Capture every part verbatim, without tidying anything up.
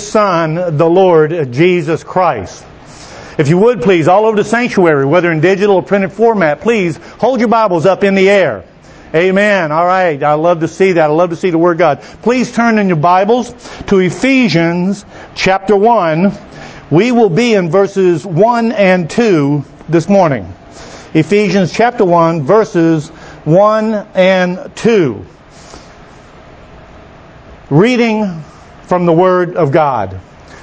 Son, the Lord Jesus Christ. If you would please, all over the sanctuary, whether in digital or printed format, please hold your Bibles up in the air. Amen. All right. I love to see that. I love to see the Word of God. Please turn in your Bibles to Ephesians chapter one. We will be in verses one and two this morning. Ephesians chapter one, verses one and two. Reading from the Word of God.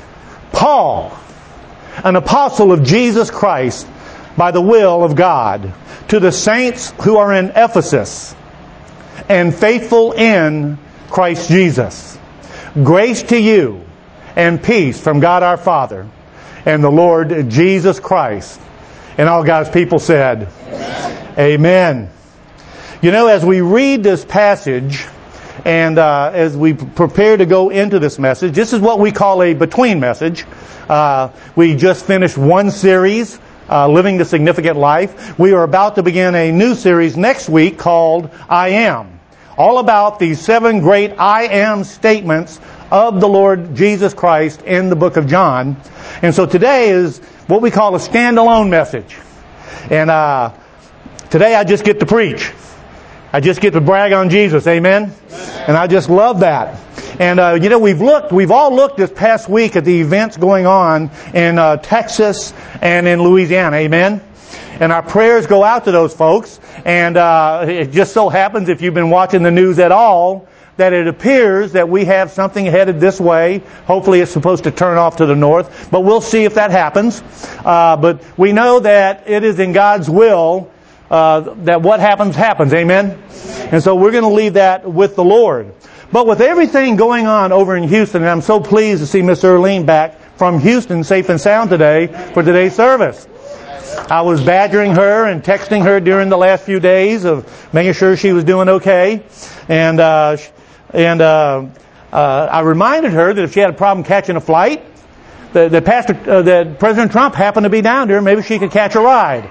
Paul, an apostle of Jesus Christ, by the will of God, to the saints who are in Ephesus, and faithful in Christ Jesus. Grace to you and peace from God our Father and the Lord Jesus Christ. And all God's people said, Amen. Amen. You know, as we read this passage, and uh, as we prepare to go into this message, this is what we call a between message. Uh, we just finished one series, uh, Living the Significant Life. We are about to begin a new series next week called I Am. All about the seven great I Am statements of the Lord Jesus Christ in the book of John. And so today is what we call a standalone message. And uh, today I just get to preach. I just get to brag on Jesus. Amen? And I just love that. And, uh, you know, we've looked, we've all looked this past week at the events going on in uh, Texas and in Louisiana. Amen? And our prayers go out to those folks. And uh, it just so happens, if you've been watching the news at all, that it appears that we have something headed this way. Hopefully it's supposed to turn off to the north. But we'll see if that happens. Uh, but we know that it is in God's will uh, that what happens, happens. Amen? And so we're going to leave that with the Lord. But with everything going on over in Houston, and I'm so pleased to see Miss Earlene back from Houston safe and sound today for today's service. I was badgering her and texting her during the last few days of making sure she was doing okay. And uh, and uh, uh, I reminded her that if she had a problem catching a flight, that, that, Pastor, uh, that President Trump happened to be down there, maybe she could catch a ride.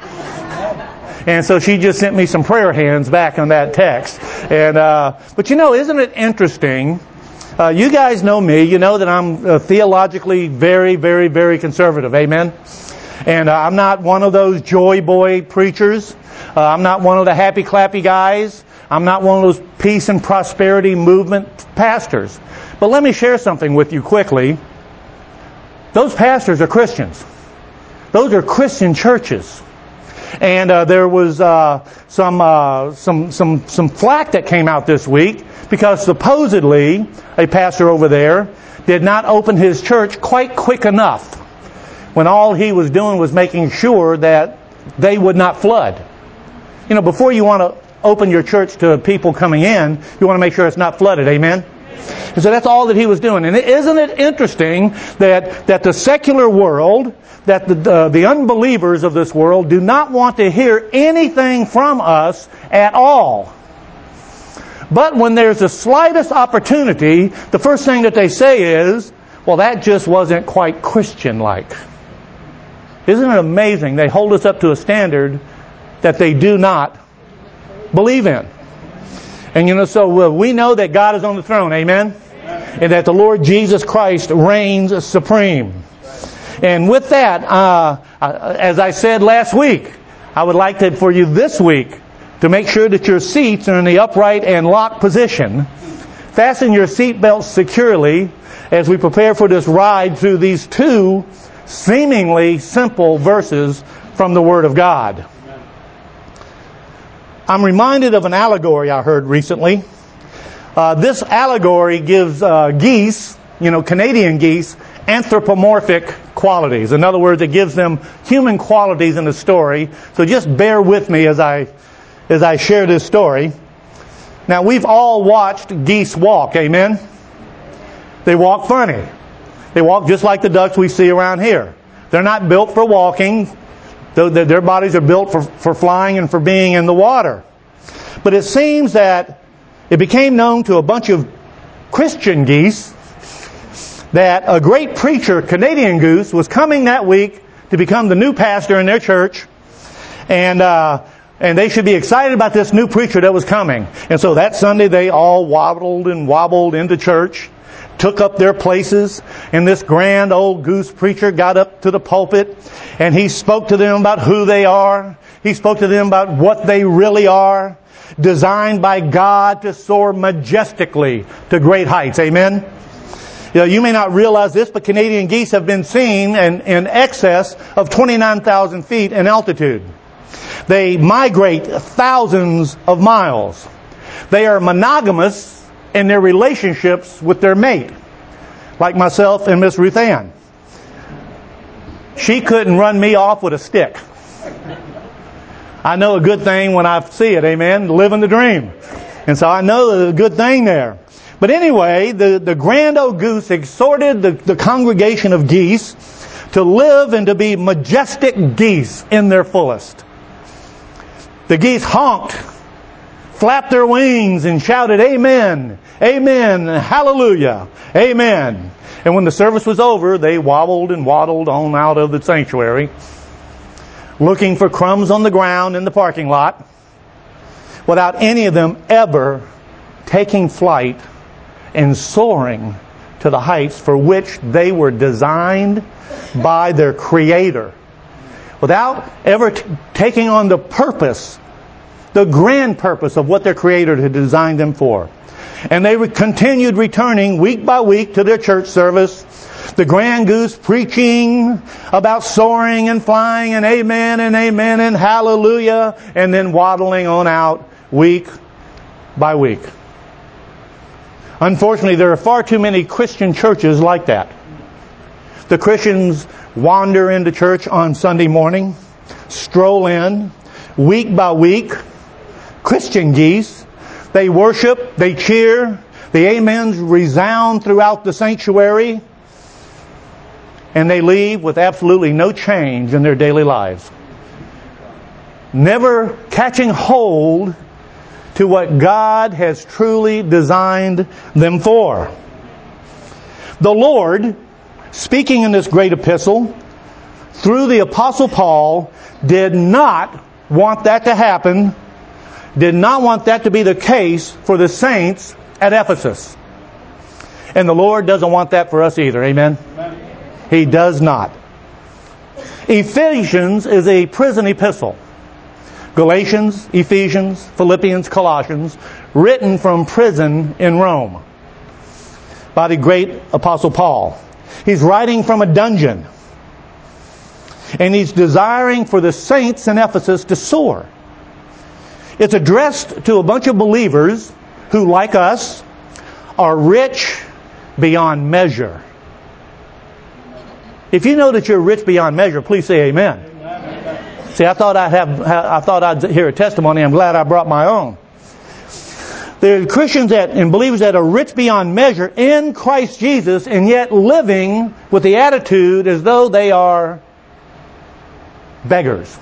And so she just sent me some prayer hands back on that text. And uh, but you know, isn't it interesting? Uh, you guys know me. You know that I'm uh, theologically very, very, very conservative. Amen? And uh, I'm not one of those joy boy preachers. Uh, I'm not one of the happy clappy guys. I'm not one of those peace and prosperity movement pastors. But let me share something with you quickly. Those pastors are Christians. Those are Christian churches. And uh, there was uh, some uh, some some some flack that came out this week because supposedly a pastor over there did not open his church quite quick enough, when all he was doing was making sure that they would not flood. You know, before you want to open your church to people coming in, you want to make sure it's not flooded. Amen? And so that's all that he was doing. And isn't it interesting that, that the secular world, that the, uh, the unbelievers of this world do not want to hear anything from us at all. But when there's the slightest opportunity, the first thing that they say is, well, that just wasn't quite Christian-like. Isn't it amazing? They hold us up to a standard that they do not believe in. And you know, so uh, we know that God is on the throne, amen? Amen? And that the Lord Jesus Christ reigns supreme. And with that, uh, as I said last week, I would like to, for you this week, to make sure that your seats are in the upright and locked position. Fasten your seatbelts securely as we prepare for this ride through these two seemingly simple verses from the Word of God. I'm reminded of an allegory I heard recently. Uh, this allegory gives uh, geese, you know, Canadian geese, anthropomorphic qualities. In other words, it gives them human qualities in the story. So just bear with me as I as I share this story. Now, we've all watched geese walk, amen? They walk funny. They walk just like the ducks we see around here. They're not built for walking. Their bodies are built for, for flying and for being in the water. But it seems that it became known to a bunch of Christian geese that a great preacher, Canadian goose, was coming that week to become the new pastor in their church. And uh, and they should be excited about this new preacher that was coming. And so that Sunday they all waddled and wobbled into church. took up their places, and this grand old goose preacher got up to the pulpit, and he spoke to them about who they are. He spoke to them about what they really are, designed by God to soar majestically to great heights. Amen? You know, you may not realize this, but Canadian geese have been seen in, in excess of twenty-nine thousand feet in altitude. They migrate thousands of miles. They are monogamous in their relationships with their mate, like myself and Miss Ruth Ann. She couldn't run me off with a stick. I know a good thing when I see it, amen, living the dream. And so I know there's a good thing there. But anyway, the, the grand old goose exhorted the, the congregation of geese to live and to be majestic geese in their fullest. The geese honked, flapped their wings, and shouted, "Amen, amen, hallelujah, amen." And when the service was over, they wobbled and waddled on out of the sanctuary, looking for crumbs on the ground in the parking lot, without any of them ever taking flight and soaring to the heights for which they were designed by their Creator, without ever t- taking on the purpose, the grand purpose of what their Creator had designed them for. And they re- continued returning week by week to their church service, the grand goose preaching about soaring and flying and amen and amen and hallelujah, and then waddling on out week by week. Unfortunately, there are far too many Christian churches like that. The Christians wander into church on Sunday morning, stroll in, week by week, Christian geese. They worship, they cheer, the amens resound throughout the sanctuary, and they leave with absolutely no change in their daily lives. Never catching hold to what God has truly designed them for. The Lord, speaking in this great epistle, through the Apostle Paul, did not want that to happen, did not want that to be the case for the saints at Ephesus. And the Lord doesn't want that for us either. Amen? Amen. He does not. Ephesians is a prison epistle. Galatians, Ephesians, Philippians, Colossians, written from prison in Rome by the great Apostle Paul. He's writing from a dungeon, and he's desiring for the saints in Ephesus to soar. It's addressed to a bunch of believers who, like us, are rich beyond measure. If you know that you're rich beyond measure, please say amen. See, I thought I'd have, I thought I'd hear a testimony. I'm glad I brought my own. There are Christians that, and believers that are rich beyond measure in Christ Jesus, and yet living with the attitude as though they are beggars.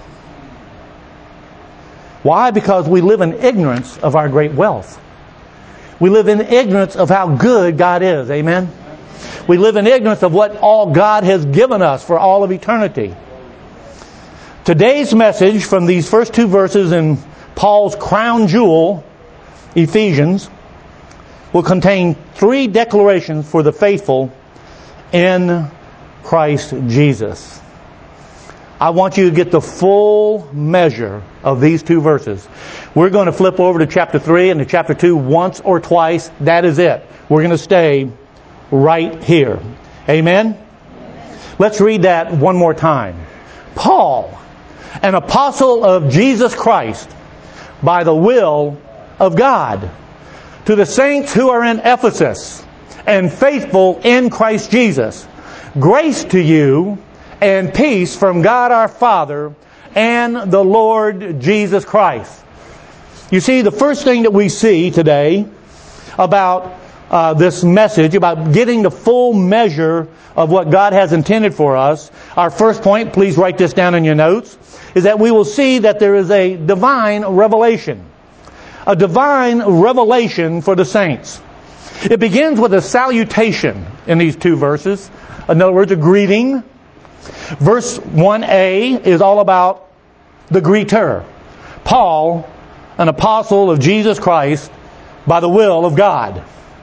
Why? Because we live in ignorance of our great wealth. We live in ignorance of how good God is. Amen? We live in ignorance of what all God has given us for all of eternity. Today's message from these first two verses in Paul's crown jewel, Ephesians, will contain three declarations for the faithful in Christ Jesus. I want you to get the full measure of these two verses. We're going to flip over to chapter three and to chapter two once or twice. That is it. We're going to stay right here. Amen? Let's read that one more time. Paul, an apostle of Jesus Christ, by the will of God, to the saints who are in Ephesus and faithful in Christ Jesus, grace to you and peace from God our Father and the Lord Jesus Christ. You see, the first thing that we see today about uh, this message, about getting the full measure of what God has intended for us, our first point, please write this down in your notes, is that we will see that there is a divine revelation. A divine revelation for the saints. It begins with a salutation in these two verses. In other words, a greeting. Verse one a is all about the greeter. Paul, an apostle of Jesus Christ by the will of God.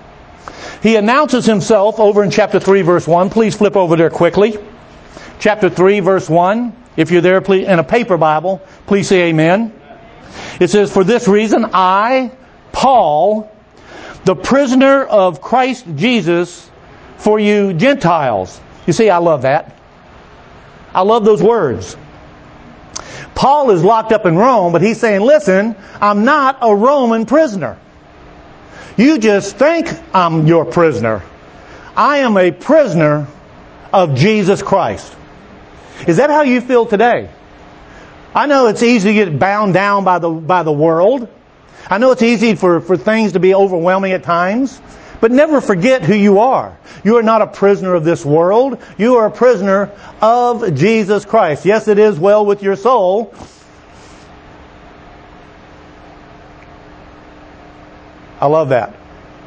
He announces himself over in chapter three, verse one. Please flip over there quickly. Chapter three, verse one. If you're there please, in a paper Bible, please say amen. It says, "For this reason, I, Paul, the prisoner of Christ Jesus, for you Gentiles." You see, I love that. I love those words. Paul is locked up in Rome, but he's saying, listen, I'm not a Roman prisoner. You just think I'm your prisoner. I am a prisoner of Jesus Christ. Is that how you feel today? I know it's easy to get bound down by the by the world. I know it's easy for, for things to be overwhelming at times. But never forget who you are. You are not a prisoner of this world. You are a prisoner of Jesus Christ. Yes, it is well with your soul. I love that.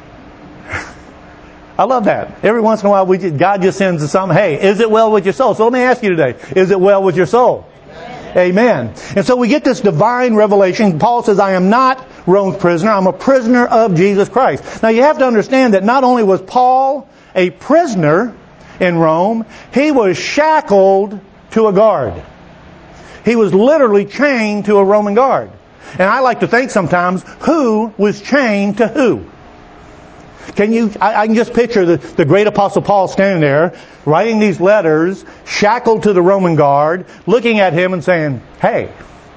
I love that. Every once in a while, we just, God just sends us something. Hey, is it well with your soul? So let me ask you today, is it well with your soul? Amen. And so we get this divine revelation. Paul says, I am not Rome's prisoner. I'm a prisoner of Jesus Christ. Now you have to understand that not only was Paul a prisoner in Rome, he was shackled to a guard. He was literally chained to a Roman guard. And I like to think sometimes, who was chained to who? Can you, I, I can just picture the, the great apostle Paul standing there, writing these letters, shackled to the Roman guard, looking at him and saying, hey,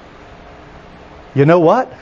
you know what?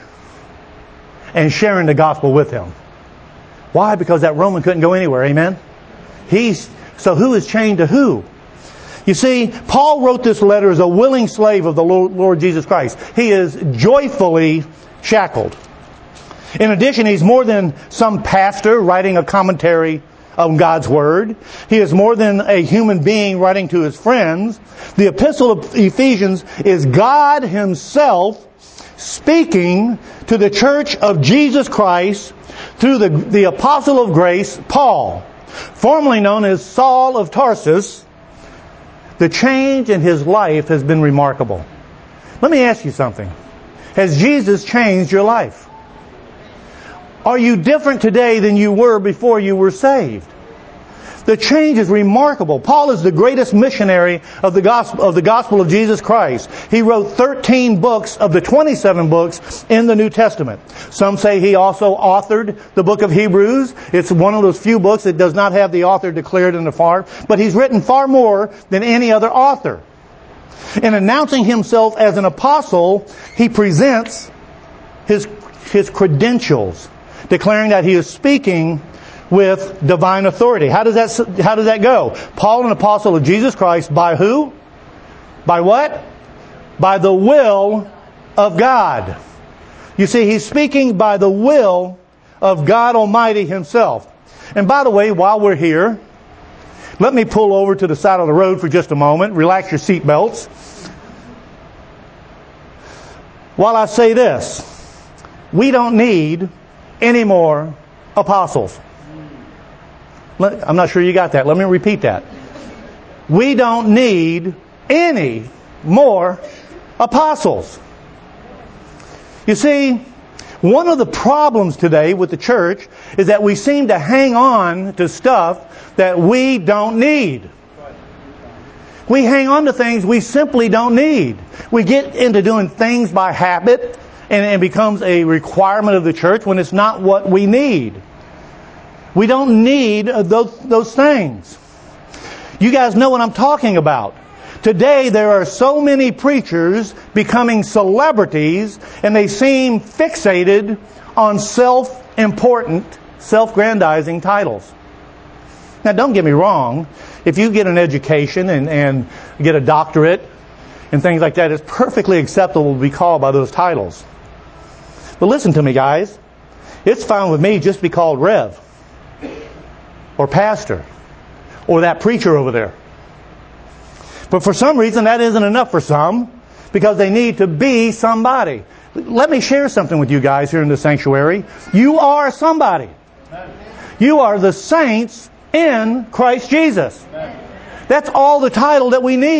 And sharing the gospel with him. Why? Because that Roman couldn't go anywhere, amen? He's, so who is chained to who? You see, Paul wrote this letter as a willing slave of the Lord Jesus Christ. He is joyfully shackled. In addition, he's more than some pastor writing a commentary on God's Word. He is more than a human being writing to his friends. The Epistle of Ephesians is God Himself speaking to the church of Jesus Christ through the, the apostle of grace, Paul, formerly known as Saul of Tarsus. The change in his life has been remarkable. Let me ask you something. Has Jesus changed your life? Are you different today than you were before you were saved? The change is remarkable. Paul is the greatest missionary of the gospel of the gospel of Jesus Christ. He wrote thirteen books of the twenty-seven books in the New Testament. Some say he also authored the book of Hebrews. It's one of those few books that does not have the author declared in the far, but he's written far more than any other author. In announcing himself as an apostle, he presents his his credentials, declaring that he is speaking with divine authority. How does that, how does that go? Paul, an apostle of Jesus Christ, by who? By what? By the will of God. You see, he's speaking by the will of God Almighty Himself. And by the way, while we're here, let me pull over to the side of the road for just a moment. Relax your seat belts. While I say this, we don't need any more apostles. I'm not sure you got that. Let me repeat that. We don't need any more apostles. You see, one of the problems today with the church is that we seem to hang on to stuff that we don't need. We hang on to things we simply don't need. We get into doing things by habit, and it becomes a requirement of the church when it's not what we need. We don't need those, those things. You guys know what I'm talking about. Today there are so many preachers becoming celebrities, and they seem fixated on self-important, self-grandizing titles. Now don't get me wrong. If you get an education and, and get a doctorate and things like that, it's perfectly acceptable to be called by those titles. But listen to me, guys. It's fine with me just to be called Rev, or pastor, or that preacher over there. But for some reason that isn't enough for some, because they need to be somebody. Let me share something with you guys here in the sanctuary. You are somebody. You are the saints in Christ Jesus. That's all the title that we need.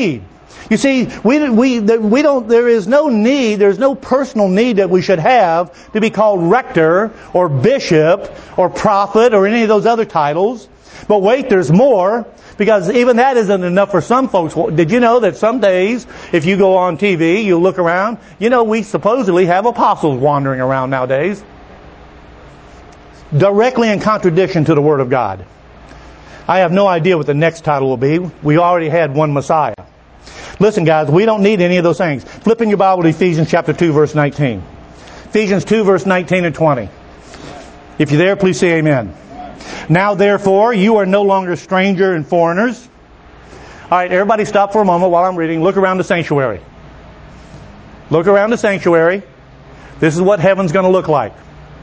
You see, we, we, we don't, there is no need, there's no personal need that we should have to be called rector or bishop or prophet or any of those other titles. But wait, there's more, because even that isn't enough for some folks. Did you know that some days, if you go on T V, you look around, you know, we supposedly have apostles wandering around nowadays. Directly in contradiction to the Word of God. I have no idea what the next title will be. We already had one Messiah. Listen, guys, we don't need any of those things. Flip in your Bible to Ephesians chapter two, verse nineteen. Ephesians two, verse nineteen and twenty. If you're there, please say amen. Now, therefore, you are no longer stranger and foreigners. All right, everybody stop for a moment while I'm reading. Look around the sanctuary. Look around the sanctuary. This is what heaven's going to look like.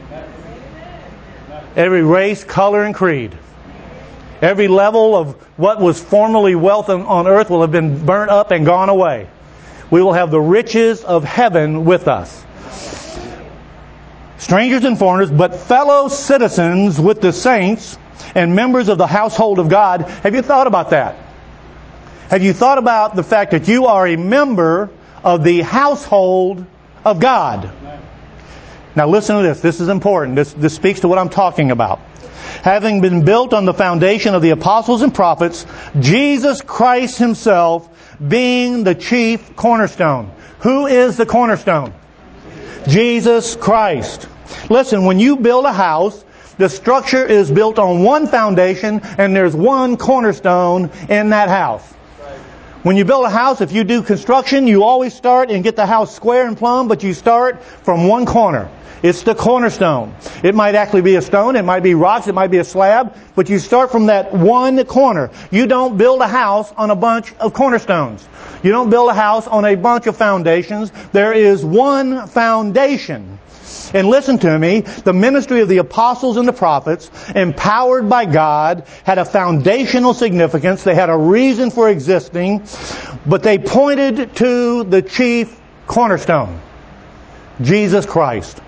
Every race, color, and creed. Every level of what was formerly wealth on earth will have been burnt up and gone away. We will have the riches of heaven with us. Strangers and foreigners, but fellow citizens with the saints and members of the household of God. Have you thought about that? Have you thought about the fact that you are a member of the household of God? Now listen to this. This is important. This, this speaks to what I'm talking about. Having been built on the foundation of the apostles and prophets, Jesus Christ Himself being the chief cornerstone. Who is the cornerstone? Jesus Christ. Listen, when you build a house, the structure is built on one foundation and there's one cornerstone in that house. When you build a house, if you do construction, you always start and get the house square and plumb, but you start from one corner. It's the cornerstone. It might actually be a stone, it might be rocks, it might be a slab, but you start from that one corner. You don't build a house on a bunch of cornerstones. You don't build a house on a bunch of foundations. There is one foundation. And listen to me, the ministry of the apostles and the prophets, empowered by God, had a foundational significance. They had a reason for existing, but they pointed to the chief cornerstone, Jesus Christ.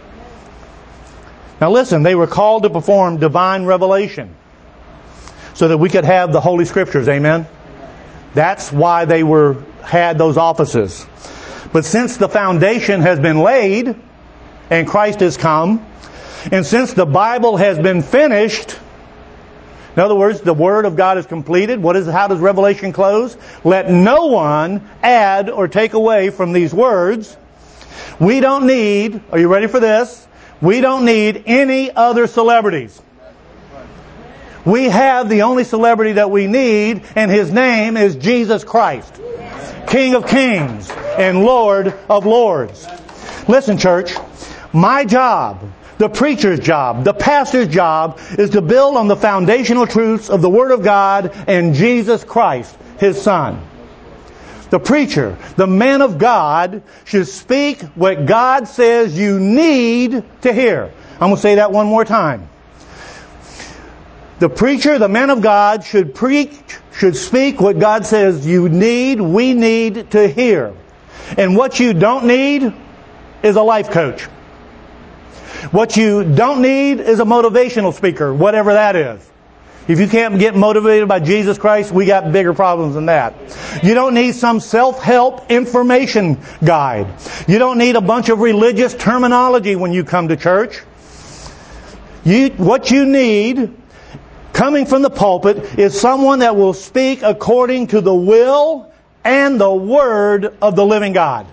Now listen, they were called to perform divine revelation so that we could have the Holy Scriptures. Amen? That's why they were had those offices. But since the foundation has been laid and Christ has come, and since the Bible has been finished, in other words, the Word of God is completed. What is, how does Revelation close? Let no one add or take away from these words. We don't need, are you ready for this? We don't need any other celebrities. We have the only celebrity that we need, and His name is Jesus Christ, King of Kings and Lord of Lords. Listen, church, my job, the preacher's job, the pastor's job is to build on the foundational truths of the Word of God and Jesus Christ, His Son. The preacher, the man of God, should speak what God says you need to hear. I'm going to say that one more time. The preacher, the man of God, should preach, should speak what God says you need, we need to hear. And what you don't need is a life coach. What you don't need is a motivational speaker, whatever that is. If you can't get motivated by Jesus Christ, we got bigger problems than that. You don't need some self-help information guide. You don't need a bunch of religious terminology when you come to church. You, what you need, coming from the pulpit, is someone that will speak according to the will and the Word of the living God.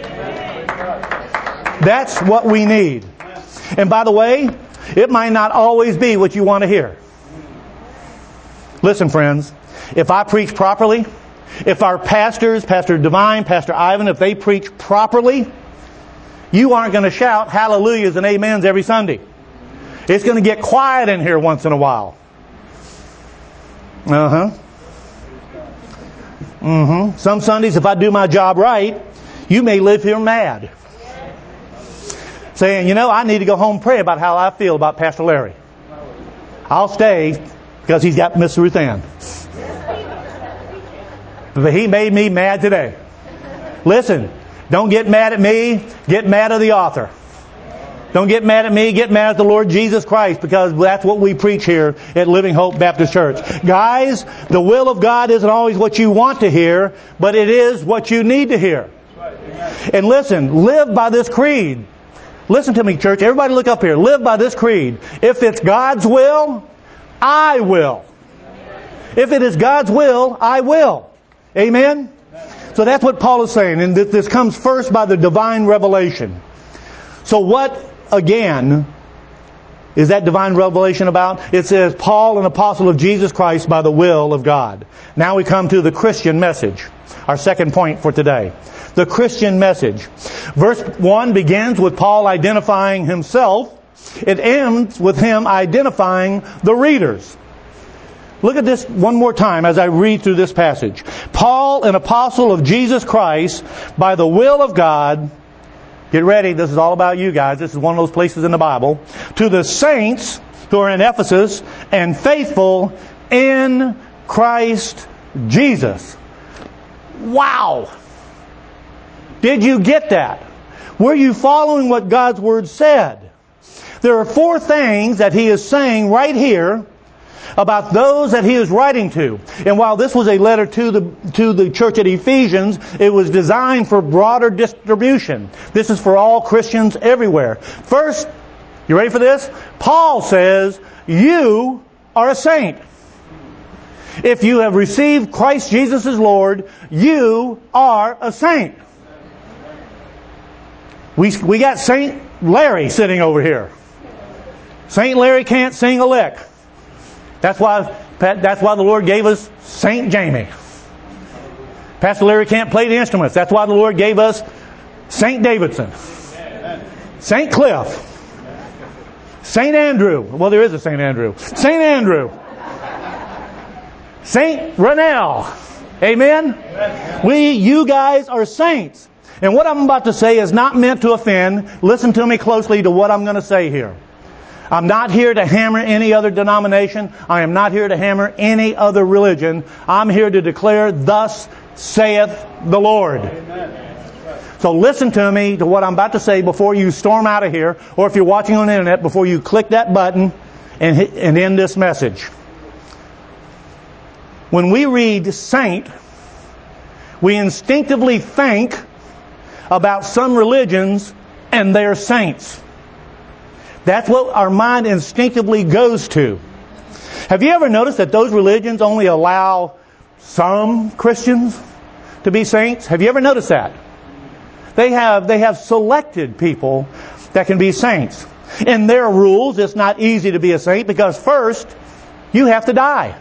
That's what we need. And by the way, it might not always be what you want to hear. Listen, friends, if I preach properly, if our pastors, Pastor Divine, Pastor Ivan, if they preach properly, you aren't going to shout hallelujahs and amens every Sunday. It's going to get quiet in here once in a while. Uh-huh. Mm-hmm. Some Sundays, if I do my job right, you may live here mad. Saying, you know, I need to go home and pray about how I feel about Pastor Larry. I'll stay because he's got Miss Ruth Ann. But he made me mad today. Listen, don't get mad at me. Get mad at the author. Don't get mad at me, get mad at the Lord Jesus Christ, because that's what we preach here at Living Hope Baptist Church. Guys, the will of God isn't always what you want to hear, but it is what you need to hear. And listen, live by this creed. Listen to me, church. Everybody look up here. Live by this creed. If it's God's will, I will. If it is God's will, I will. Amen? So that's what Paul is saying. And this comes first by the divine revelation. So what, again, is that divine revelation about? It says, Paul, an apostle of Jesus Christ by the will of God. Now we come to the Christian message. Our second point for today. The Christian message. Verse one begins with Paul identifying himself. It ends with him identifying the readers. Look at this one more time as I read through this passage. Paul, an apostle of Jesus Christ by the will of God. Get ready, this is all about you guys. This is one of those places in the Bible. To the saints who are in Ephesus and faithful in Christ Jesus. Wow! Did you get that? Were you following what God's Word said? There are four things that he is saying right here about those that he is writing to. And while this was a letter to the to the church at Ephesians, it was designed for broader distribution. This is for all Christians everywhere. First, you ready for this? Paul says, you are a saint. If you have received Christ Jesus as Lord, you are a saint. We, we got Saint Larry sitting over here. Saint Larry can't sing a lick. That's why, that's why the Lord gave us Saint Jamie. Pastor Larry can't play the instruments. That's why the Lord gave us Saint Davidson. Saint Cliff. Saint Andrew. Well, there is a Saint Andrew. Saint Andrew. Saint Renell. Amen? Amen? We, you guys are saints. And what I'm about to say is not meant to offend. Listen to me closely to what I'm going to say here. I'm not here to hammer any other denomination. I am not here to hammer any other religion. I'm here to declare, thus saith the Lord. Amen. So listen to me to what I'm about to say before you storm out of here, or if you're watching on the internet, before you click that button and, hit, and end this message. When we read saint, we instinctively think about some religions and their saints. That's what our mind instinctively goes to. Have you ever noticed that those religions only allow some Christians to be saints? Have you ever noticed that? They have, they have selected people that can be saints. In their rules, it's not easy to be a saint because first, you have to die.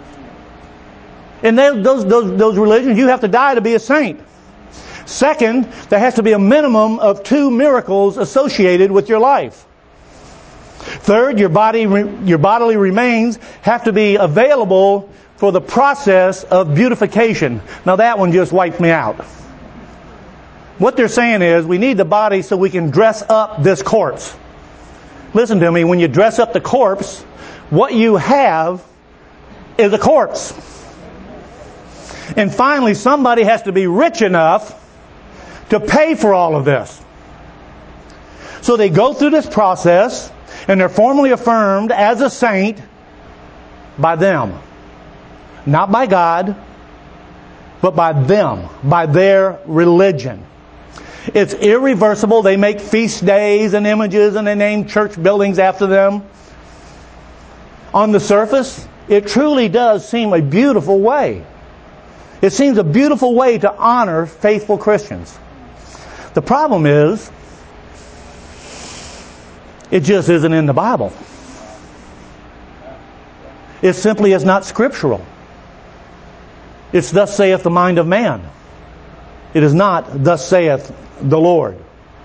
In those, those, those religions, you have to die to be a saint. Second, there has to be a minimum of two miracles associated with your life. Third, your body, your bodily remains have to be available for the process of beautification. Now that one just wiped me out. What they're saying is we need the body so we can dress up this corpse. Listen to me, when you dress up the corpse, what you have is a corpse. And finally, somebody has to be rich enough to pay for all of this. So they go through this process, and they're formally affirmed as a saint by them. Not by God, but by them, by their religion. It's irreversible. They make feast days and images, and they name church buildings after them. On the surface, it truly does seem a beautiful way. It seems a beautiful way to honor faithful Christians. The problem is, it just isn't in the Bible. It simply is not scriptural. It's thus saith the mind of man. It is not thus saith the Lord.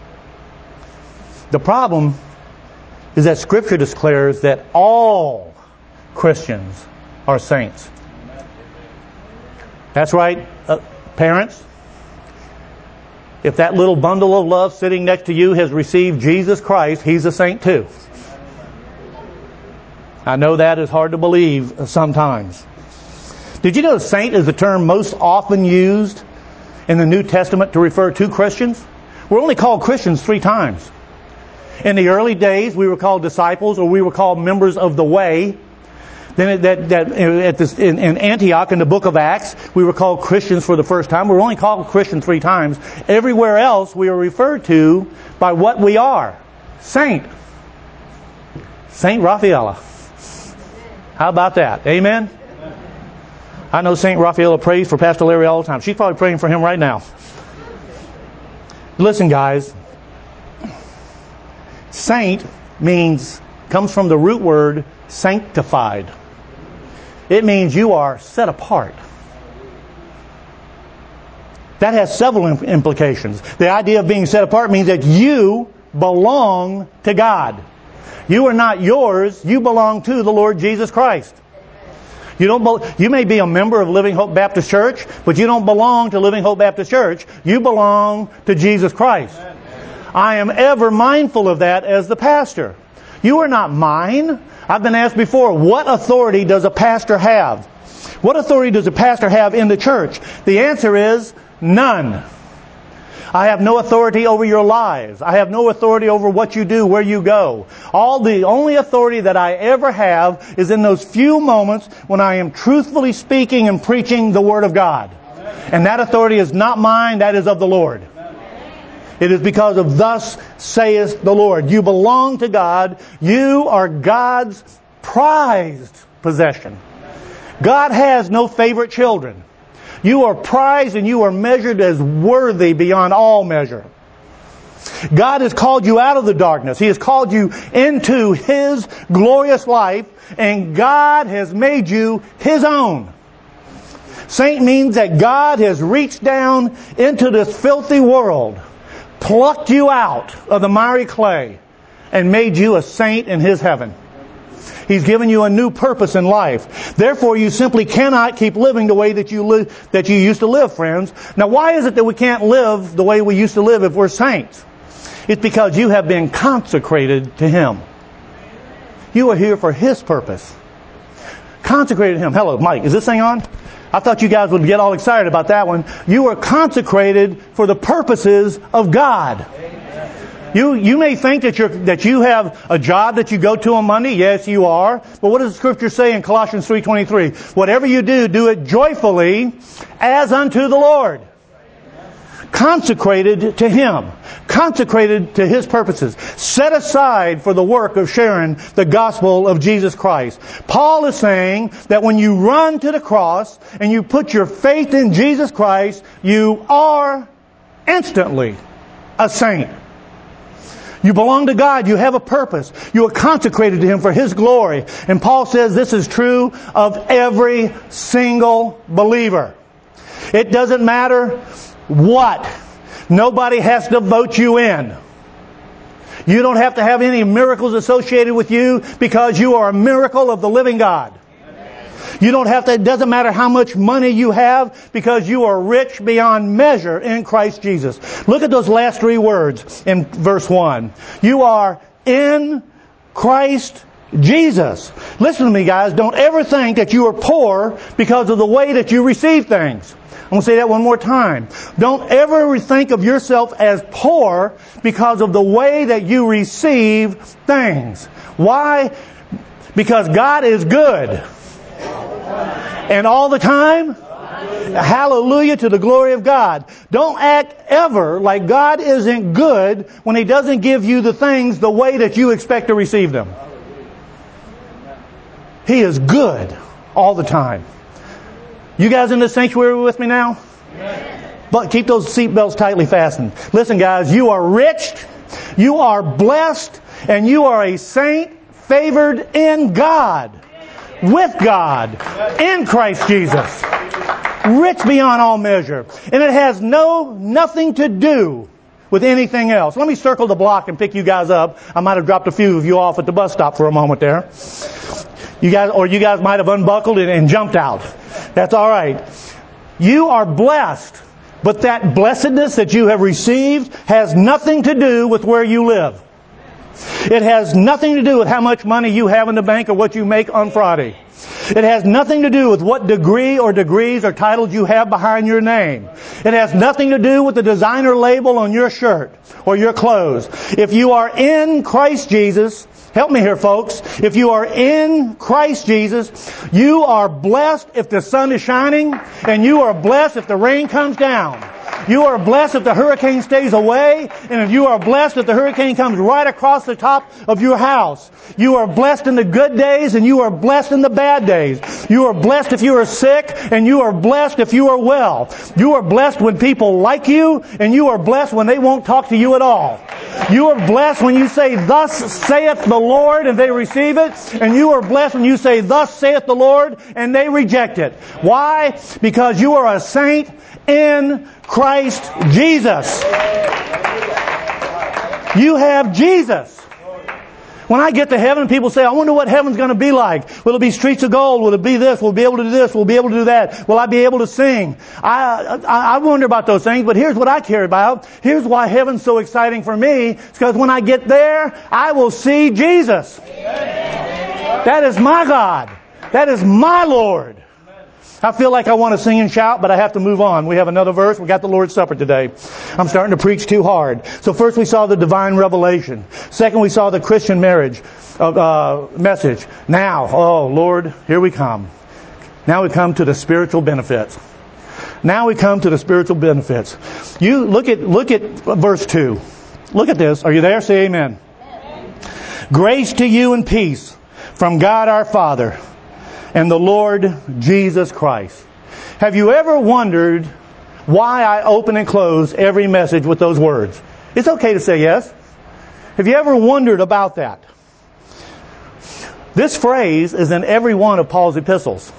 The problem is that Scripture declares that all Christians are saints. That's right, uh, parents. If that little bundle of love sitting next to you has received Jesus Christ, he's a saint too. I know that is hard to believe sometimes. Did you know saint is the term most often used in the New Testament to refer to Christians? We're only called Christians three times. In the early days, we were called disciples, or we were called members of the way. Then that, that at this, in, in Antioch, in the book of Acts, we were called Christians for the first time. We were only called Christian three times. Everywhere else, we are referred to by what we are. Saint. Saint Raphaela. How about that? Amen? I know Saint Raphaela prays for Pastor Larry all the time. She's probably praying for him right now. Listen, guys. Saint means, comes from the root word sanctified. It means you are set apart. That has several implications. The idea of being set apart means that you belong to God. You are not yours. You belong to the Lord Jesus Christ. You don't. You may be a member of Living Hope Baptist Church, but you don't belong to Living Hope Baptist Church. You belong to Jesus Christ. I am ever mindful of that as the pastor. You are not mine. I've been asked before, what authority does a pastor have? What authority does a pastor have in the church? The answer is none. I have no authority over your lives. I have no authority over what you do, where you go. All the only authority that I ever have is in those few moments when I am truthfully speaking and preaching the Word of God. And that authority is not mine, that is of the Lord. It is because of thus saith the Lord. You belong to God. You are God's prized possession. God has no favorite children. You are prized and you are measured as worthy beyond all measure. God has called you out of the darkness. He has called you into His glorious life, and God has made you His own. Saint means that God has reached down into this filthy world, plucked you out of the miry clay, and made you a saint in His heaven. He's given you a new purpose in life. Therefore, you simply cannot keep living the way that you live, that you used to live, friends. Now, why is it that we can't live the way we used to live if we're saints? It's because you have been consecrated to Him. You are here for His purpose. Consecrated to Him. Hello, Mike. Is this thing on? I thought you guys would get all excited about that one. You are consecrated for the purposes of God. You you may think that you're that you have a job that you go to on Monday. Yes, you are. But what does the Scripture say in Colossians three twenty-three? Whatever you do, do it joyfully as unto the Lord. Consecrated to Him. Consecrated to His purposes. Set aside for the work of sharing the gospel of Jesus Christ. Paul is saying that when you run to the cross and you put your faith in Jesus Christ, you are instantly a saint. You belong to God. You have a purpose. You are consecrated to Him for His glory. And Paul says this is true of every single believer. It doesn't matter what. Nobody has to vote you in. You don't have to have any miracles associated with you because you are a miracle of the living God. You don't have to, it doesn't matter how much money you have because you are rich beyond measure in Christ Jesus. Look at those last three words in verse one. You are in Christ Jesus. Listen to me, guys. Don't ever think that you are poor because of the way that you receive things. I'm going to say that one more time. Don't ever think of yourself as poor because of the way that you receive things. Why? Because God is good. And all the time, hallelujah to the glory of God. Don't act ever like God isn't good when He doesn't give you the things the way that you expect to receive them. He is good all the time. You guys in the sanctuary with me now? But keep those seatbelts tightly fastened. Listen, guys, you are rich, you are blessed, and you are a saint favored in God. With God, in Christ Jesus, rich beyond all measure. And it has no, nothing to do with anything else. Let me circle the block and pick you guys up. I might have dropped a few of you off at the bus stop for a moment there. You guys, or you guys might have unbuckled and, and jumped out. That's all right. You are blessed, but that blessedness that you have received has nothing to do with where you live. It has nothing to do with how much money you have in the bank or what you make on Friday. It has nothing to do with what degree or degrees or titles you have behind your name. It has nothing to do with the designer label on your shirt or your clothes. If you are in Christ Jesus, help me here, folks. If you are in Christ Jesus, you are blessed if the sun is shining, and you are blessed if the rain comes down. You are blessed if the hurricane stays away, and if you are blessed if the hurricane comes right across the top of your house. You are blessed in the good days, and you are blessed in the bad days. You are blessed if you are sick, and you are blessed if you are well. You are blessed when people like you, and you are blessed when they won't talk to you at all. You are blessed when you say, "Thus saith the Lord," and they receive it. And you are blessed when you say, "Thus saith the Lord," and they reject it. Why? Because you are a saint in Christ Jesus. You have Jesus. When I get to heaven, people say, "I wonder what heaven's going to be like. Will it be streets of gold? Will it be this? We'll be able to do this. We'll be able to do that. Will I be able to sing?" I, I, I wonder about those things, but here's what I care about. Here's why heaven's so exciting for me. It's because when I get there, I will see Jesus. That is my God. That is my Lord. I feel like I want to sing and shout, but I have to move on. We have another verse. We got the Lord's Supper today. I'm starting to preach too hard. So first we saw the divine revelation. Second we saw the Christian marriage uh, message. Now, oh Lord, here we come. Now we come to the spiritual benefits. Now we come to the spiritual benefits. You look at look at verse two. Look at this. Are you there? Say amen. Amen. Grace to you and peace from God our Father and the Lord Jesus Christ. Have you ever wondered why I open and close every message with those words? It's okay to say yes. Have you ever wondered about that? This phrase is in every one of Paul's epistles.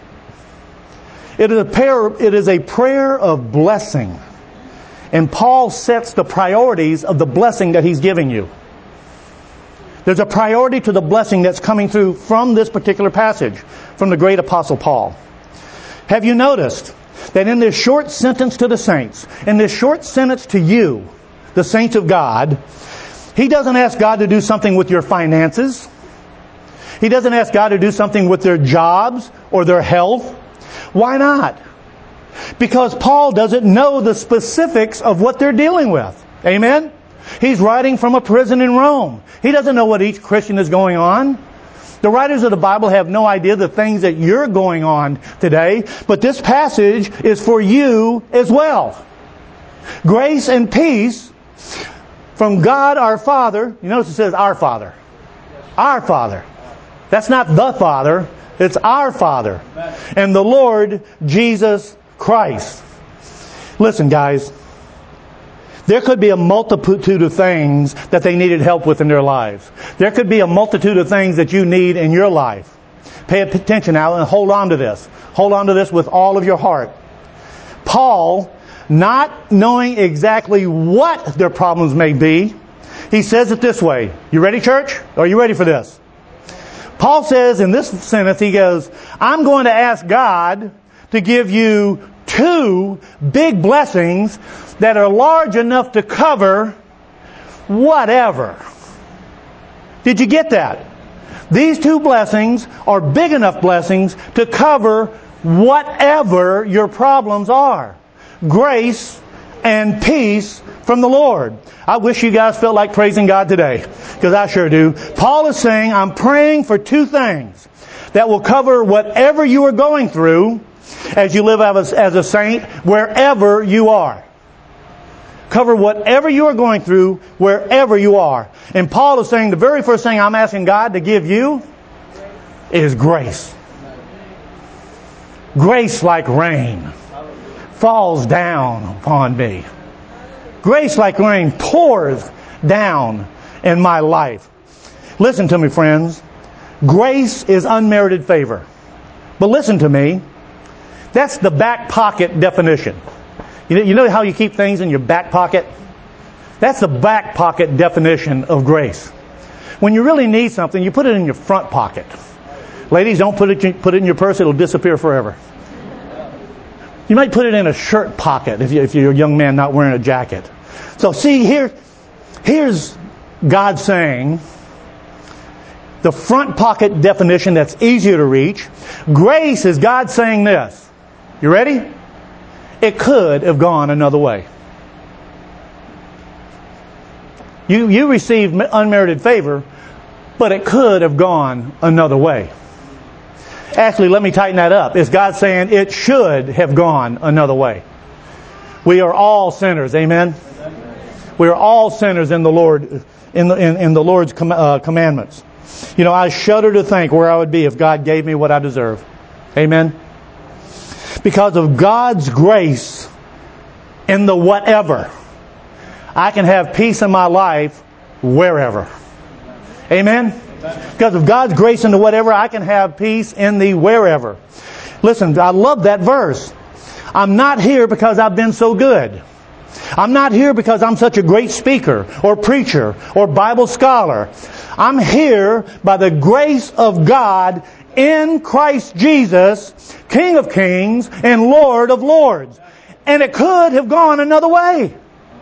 It is a prayer, it is a prayer of blessing. And Paul sets the priorities of the blessing that he's giving you. There's a priority to the blessing that's coming through from this particular passage, from the great Apostle Paul. Have you noticed that in this short sentence to the saints, in this short sentence to you, the saints of God, he doesn't ask God to do something with your finances. He doesn't ask God to do something with their jobs or their health. Why not? Because Paul doesn't know the specifics of what they're dealing with. Amen? He's writing from a prison in Rome. He doesn't know what each Christian is going on. The writers of the Bible have no idea the things that you're going on today, but this passage is for you as well. Grace and peace from God our Father. You notice it says our Father. Our Father. That's not the Father. It's our Father. And the Lord Jesus Christ. Listen, guys. There could be a multitude of things that they needed help with in their lives. There could be a multitude of things that you need in your life. Pay attention now and hold on to this. Hold on to this with all of your heart. Paul, not knowing exactly what their problems may be, he says it this way. You ready, church? Are you ready for this? Paul says in this sentence, he goes, I'm going to ask God to give you two big blessings that are large enough to cover whatever. Did you get that? These two blessings are big enough blessings to cover whatever your problems are. Grace and peace from the Lord. I wish you guys felt like praising God today, because I sure do. Paul is saying, I'm praying for two things that will cover whatever you are going through as you live as a, as a saint, wherever you are. Cover whatever you are going through, wherever you are. And Paul is saying the very first thing I'm asking God to give you is grace. Grace like rain falls down upon me. Grace like rain pours down in my life. Listen to me, friends. Grace is unmerited favor. But listen to me. That's the back pocket definition. You know, you know how you keep things in your back pocket? That's the back pocket definition of grace. When you really need something, you put it in your front pocket. Ladies, don't put it, put it in your purse. It'll disappear forever. You might put it in a shirt pocket if, you, if you're a young man not wearing a jacket. So see, here, here's God saying, the front pocket definition that's easier to reach. Grace is God saying this. You ready? It could have gone another way. You, you received unmerited favor, but it could have gone another way. Actually, let me tighten that up. It's God saying it should have gone another way. We are all sinners. Amen? We are all sinners in the Lord, in the, in, in the Lord's com, uh, commandments. You know, I shudder to think where I would be if God gave me what I deserve. Amen? Because of God's grace in the whatever, I can have peace in my life wherever. Amen? Because of God's grace in the whatever, I can have peace in the wherever. Listen, I love that verse. I'm not here because I've been so good. I'm not here because I'm such a great speaker or preacher or Bible scholar. I'm here by the grace of God in Christ Jesus, King of Kings and Lord of Lords. And it could have gone another way.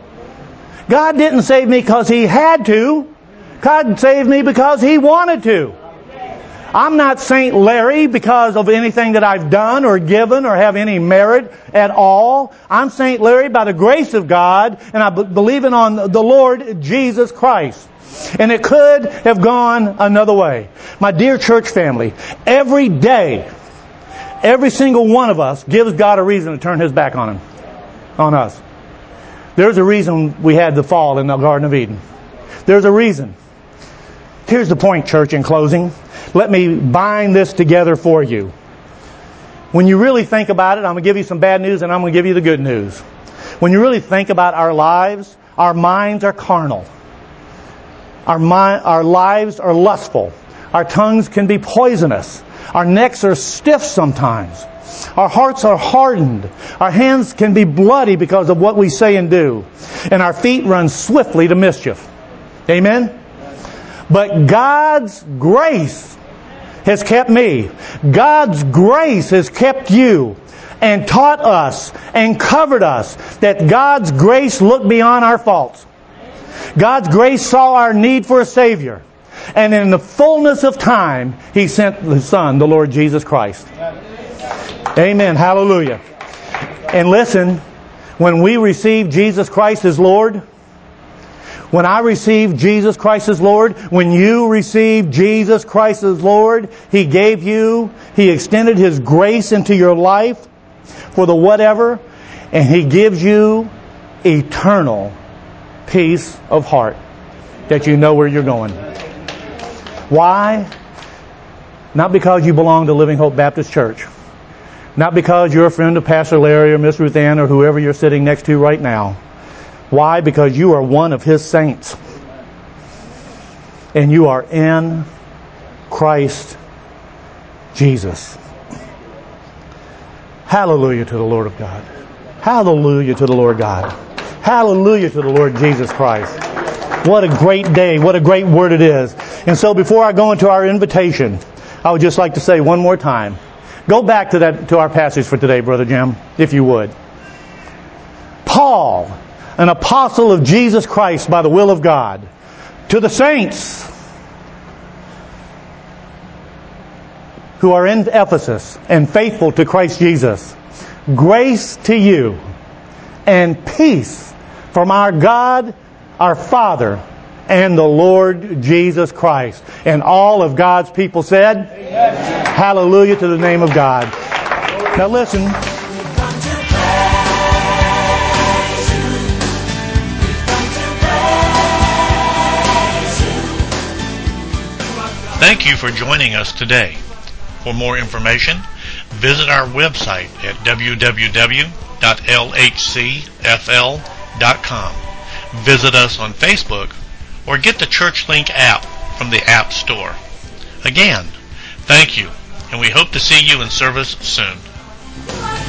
God didn't save me because He had to. God saved me because He wanted to. I'm not Saint Larry because of anything that I've done or given or have any merit at all. I'm Saint Larry by the grace of God, and I believe in on the Lord Jesus Christ. And it could have gone another way. My dear church family, every day, every single one of us gives God a reason to turn His back on Him, on us. There's a reason we had the fall in the Garden of Eden. There's a reason. Here's the point, church, in closing. Let me bind this together for you. When you really think about it, I'm going to give you some bad news and I'm going to give you the good news. When you really think about our lives, our minds are carnal. Our, mi- our lives are lustful. Our tongues can be poisonous. Our necks are stiff sometimes. Our hearts are hardened. Our hands can be bloody because of what we say and do. And our feet run swiftly to mischief. Amen? But God's grace has kept me. God's grace has kept you and taught us and covered us that God's grace looked beyond our faults. God's grace saw our need for a Savior. And in the fullness of time, He sent the Son, the Lord Jesus Christ. Amen. Hallelujah. And listen, when we receive Jesus Christ as Lord, when I received Jesus Christ as Lord, when you received Jesus Christ as Lord, He gave you, He extended His grace into your life for the whatever, and He gives you eternal peace of heart that you know where you're going. Why? Not because you belong to Living Hope Baptist Church. Not because you're a friend of Pastor Larry or Miss Ruth Ann or whoever you're sitting next to right now. Why? Because you are one of His saints. And you are in Christ Jesus. Hallelujah to the Lord of God. Hallelujah to the Lord God. Hallelujah to the Lord Jesus Christ. What a great day. What a great word it is. And so before I go into our invitation, I would just like to say one more time. Go back to that to our passage for today, Brother Jim, if you would. Paul, an apostle of Jesus Christ by the will of God, to the saints who are in Ephesus and faithful to Christ Jesus, grace to you and peace from our God, our Father, and the Lord Jesus Christ. And all of God's people said, Amen. Hallelujah to the name of God. Now listen. Thank you for joining us today. For more information, visit our website at w w w dot l h c f l dot com. Visit us on Facebook or get the ChurchLink app from the App Store. Again, thank you, and we hope to see you in service soon.